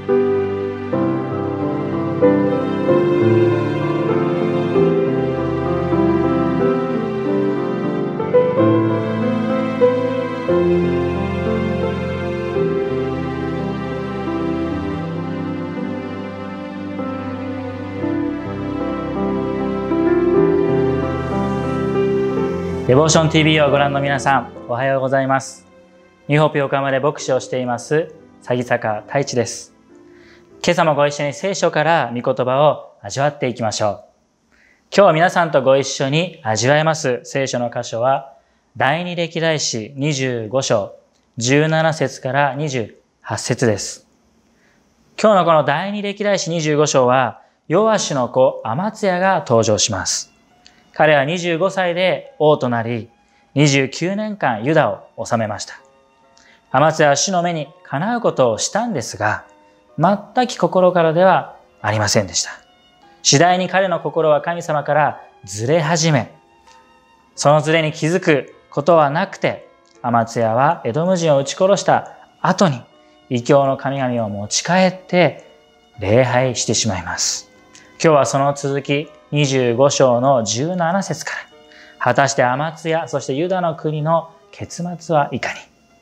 デボーション TV をご覧の皆さん、おはようございます。ニューホープ横浜で牧師をしています鷺坂太一です。今朝もご一緒に聖書から御言葉を味わっていきましょう。今日皆さんとご一緒に味わえます聖書の箇所は第二歴代史25章17節から28節です。今日のこの第二歴代史25章はヨアシュの子アマツヤが登場します。彼は25歳で王となり、29年間ユダを治めました。アマツヤは主の目にかなうことをしたんですが、全く心からではありませんでした。次第に彼の心は神様からずれ始め、そのずれに気づくことはなくて、アマツヤはエドム人を撃ち殺した後に、異教の神々を持ち帰って礼拝してしまいます。今日はその続き、25章の17節から、果たしてアマツヤ、そしてユダの国の結末はいかに。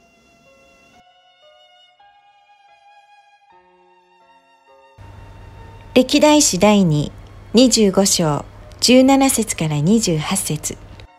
歴代史第2、25章、17節から28節。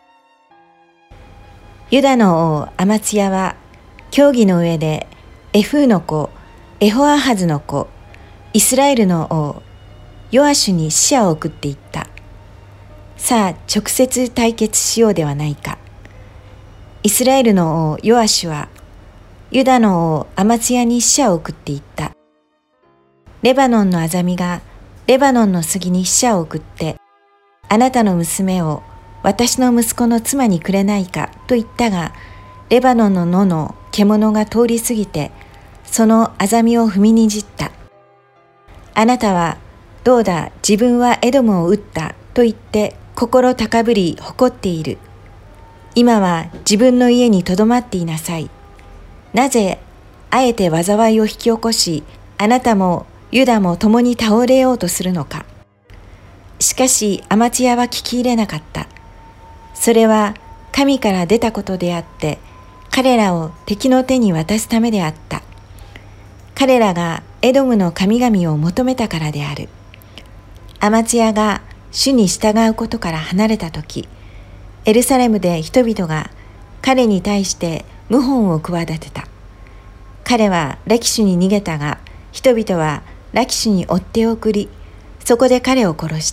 ユダの王アマツヤは、協議の上で、エフーの子、エホアハズの子、イスラエルの王、ヨアシュに使者を送っていった。さあ、直接対決しようではないか。イスラエルの王ヨアシュは、ユダの王アマツヤに使者を送っていった。レバノンのアザミがレバノンの杉に使者を送って、あなたの娘を私の息子の妻にくれないかと言ったが、レバノンの野の獣が通り過ぎて、そのアザミを踏みにじった。あなたは、どうだ、自分はエドムを撃ったと言って心高ぶり誇っている。今は自分の家にとどまっていなさい。なぜあえて災いを引き起こし、あなたもユダも共に倒れようとするのか。しかしアマツヤは聞き入れなかった。それは神から出たことであって、彼らを敵の手に渡すためであった。彼らがエドムの神々を求めたからである。アマツヤが主に従うことから離れたとき、エルサレムで人々が彼に対して謀反を企てた。彼はラキシュに逃げたが、人々はラキシュに追って送り、そこで彼を殺した。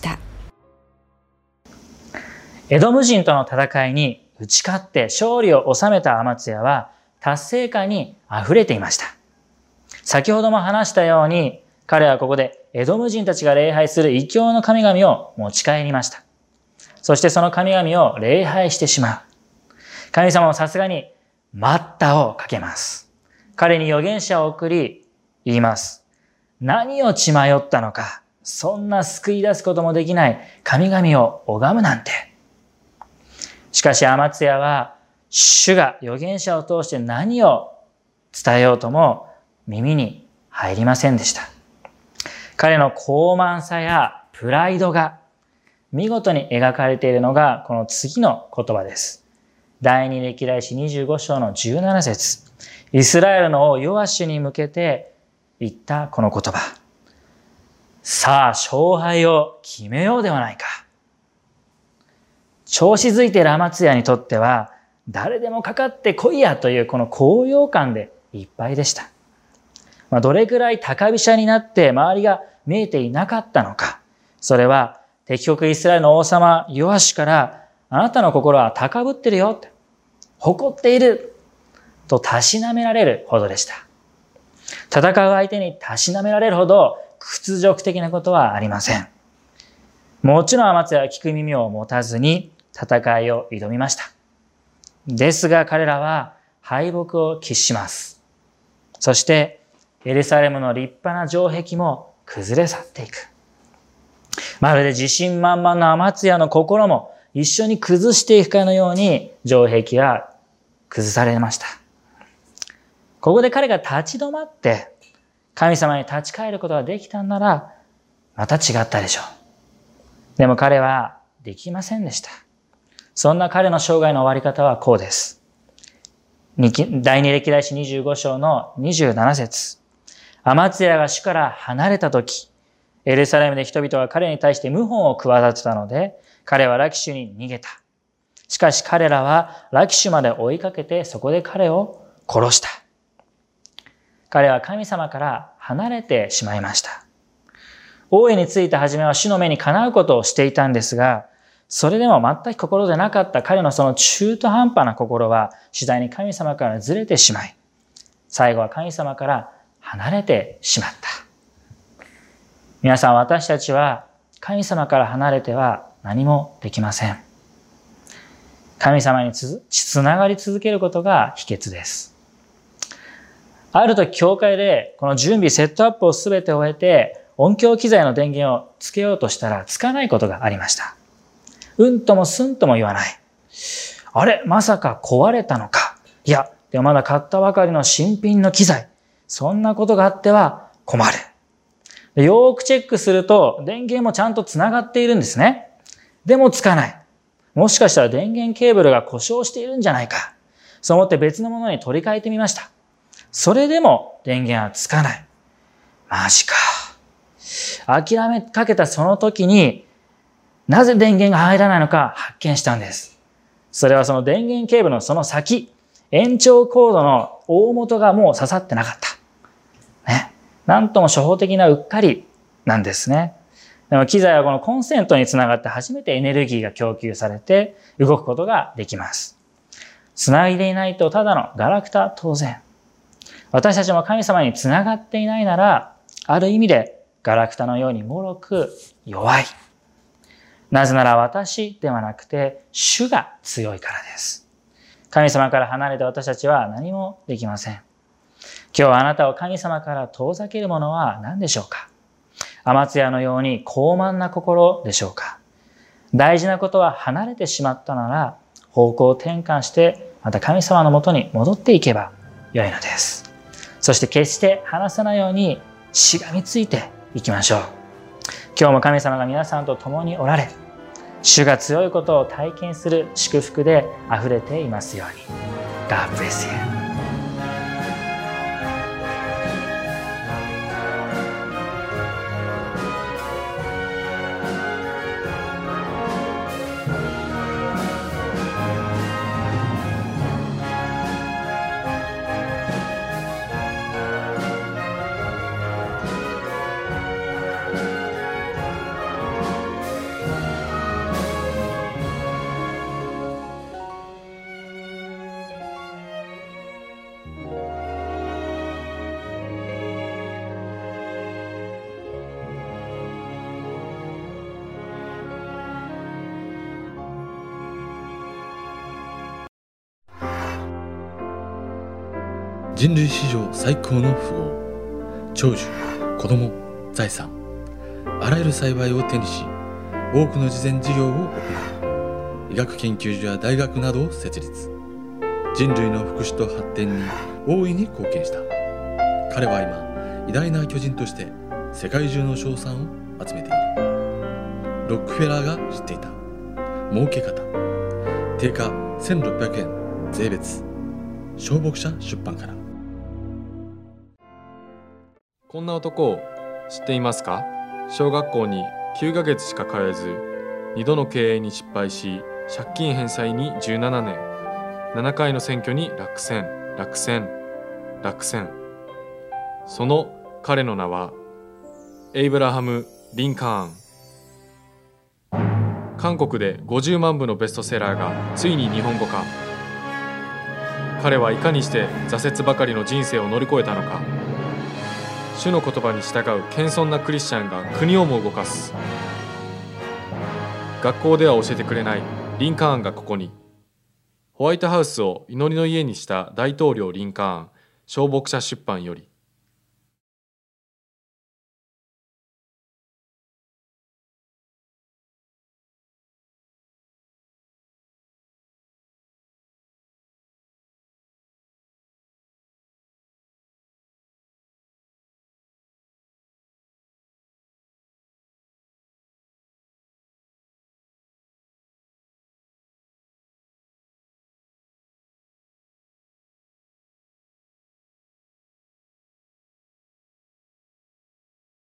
エドム人との戦いに打ち勝って勝利を収めたアマツヤは達成感に溢れていました。先ほども話したように、彼はここでエドム人たちが礼拝する異教の神々を持ち帰りました。そしてその神々を礼拝してしまう。神様もさすがに待ったをかけます。彼に預言者を送り言います。何を血迷ったのか、そんな救い出すこともできない神々を拝むなんて。しかしアマツヤは主が預言者を通して何を伝えようとも耳に入りませんでした。彼の高慢さやプライドが見事に描かれているのがこの次の言葉です。第二歴代史25章の17節。イスラエルの王ヨアシュに向けて言ったこの言葉。さあ、勝敗を決めようではないか。調子づいているアマツヤにとっては誰でもかかってこいやというこの高揚感でいっぱいでした。どれくらい高飛車になって周りが見えていなかったのか。それは敵国イスラエルの王様ヨアシュからあなたの心は高ぶってるよ、誇っているとたしなめられるほどでした。戦う相手にたしなめられるほど屈辱的なことはありません。もちろんアマツヤは聞く耳を持たずに戦いを挑みました。ですが彼らは敗北を喫します。そしてエルサレムの立派な城壁も崩れ去っていく。まるで自信満々のアマツヤの心も一緒に崩していくかのように城壁が崩されました。ここで彼が立ち止まって神様に立ち返ることができたんなら、また違ったでしょう。でも彼はできませんでした。そんな彼の生涯の終わり方はこうです。第二歴代史25章の27節。アマツヤが主から離れたとき、エルサレムで人々が彼に対して謀反を企てたので、彼はラキシュに逃げた。しかし彼らはラキシュまで追いかけてそこで彼を殺した。彼は神様から離れてしまいました。王位について初めは主の目にかなうことをしていたんですが、それでも全く心でなかった彼のその中途半端な心は次第に神様からずれてしまい、最後は神様から離れてしまった。皆さん、私たちは神様から離れては何もできません。神様につながり続けることが秘訣です。ある時、教会でこの準備、セットアップをすべて終えて、音響機材の電源をつけようとしたらつかないことがありました。うんともすんとも言わない。あれ、まさか壊れたのか。いや、でもまだ買ったばかりの新品の機材。そんなことがあっては困る。よーくチェックすると電源もちゃんとつながっているんですね。でもつかない。もしかしたら電源ケーブルが故障しているんじゃないか。そう思って別のものに取り替えてみました。それでも電源はつかない。マジか。諦めかけたその時に、なぜ電源が入らないのか発見したんです。それはその電源ケーブルのその先、延長コードの大元がもう刺さってなかった。ね。なんとも初歩的なうっかりなんですね。でも機材はこのコンセントにつながって初めてエネルギーが供給されて動くことができます。つないでいないとただのガラクタ当然。私たちも神様につながっていないなら、ある意味でガラクタのように脆く弱い。なぜなら私ではなくて主が強いからです。神様から離れて私たちは何もできません。今日あなたを神様から遠ざけるものは何でしょうか。アマツヤのように高慢な心でしょうか。大事なことは離れてしまったなら方向転換してまた神様のもとに戻っていけば良いのです。そして決して離さないようにしがみついていきましょう。今日も神様が皆さんと共におられ、主が強いことを体験する祝福で溢れていますように。God bless you. 人類史上最高の富豪、長寿、子供、財産、あらゆる幸いを手にし、多くの慈善事業を行い、医学研究所や大学などを設立。人類の福祉と発展に大いに貢献した。彼は今、偉大な巨人として世界中の称賛を集めている。ロックフェラーが知っていた儲け方。定価1600円税別。小牧者出版から。 こんな男を知っていますか？小学校に9ヶ月しか通えず、2度の経営に失敗し、借金返済に17年、7回の選挙に落選。その彼の名は、エイブラハム・リンカーン。韓国で50万部のベストセラーがついに日本語化。彼はいかにして挫折ばかりの人生を乗り越えたのか。主の言葉に従う謙遜なクリスチャンが国をも動かす。学校では教えてくれないリンカーンがここに。ホワイトハウスを祈りの家にした大統領リンカーン、小牧者出版より。